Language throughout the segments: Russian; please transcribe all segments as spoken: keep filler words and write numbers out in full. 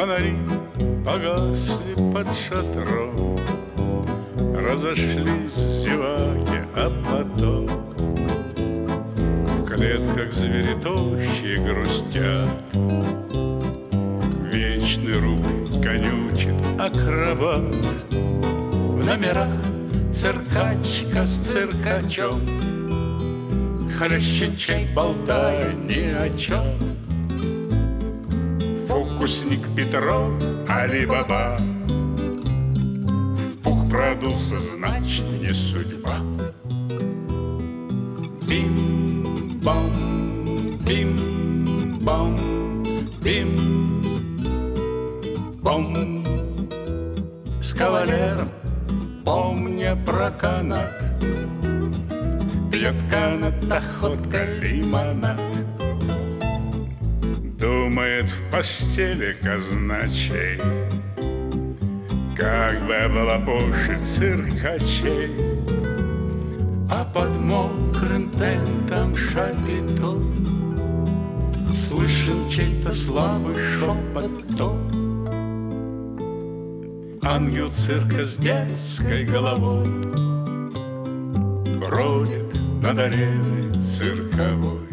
Фонари погасли под шатром, разошлись зеваки, а потом в клетках звери тощие грустят. Вечный рубль конючит акробат, в номерах циркачка с циркачом, хлещет чай, болтая ни о чем. Фокусник Петров, Али-Баба, в пух продулся, значит, не судьба. Бим-бам, бим-бам, бим-бам. С кавалером, помня про канат, пьет канат, охотка, лимонад. Думает в постели казначей, как бы облапошить циркачей. А под мокрым тентом шапито слышен чей-то слабый шепот то. Ангел цирка с детской головой бродит над ареной цирковой.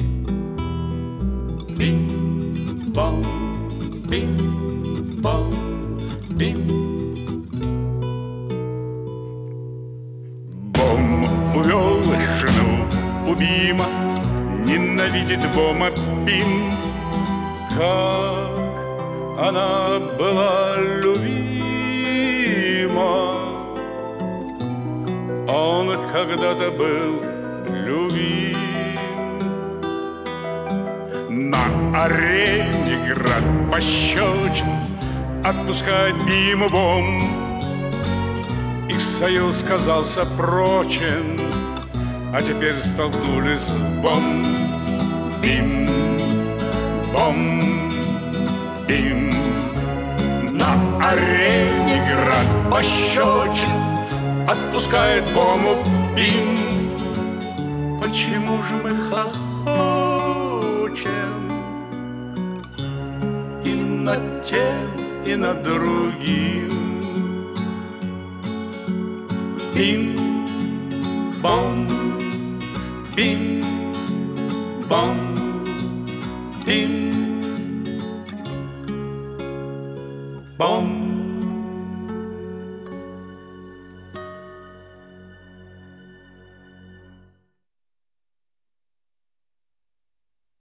Бим-бам, бим-бам, бим. Бом увел жену, убима, ненавидит Бома Бим. Как она была любима, он когда-то был любим. На арене град пощечин отпускает Биму Бом. Их союз казался прочен, а теперь столкнулись бом. Бим, бом, бим. На арене град пощечин отпускает Бому Бим. Почему же мы хохочем и над тем, и над другим? Бим-бом, бим-бом, бим-бом.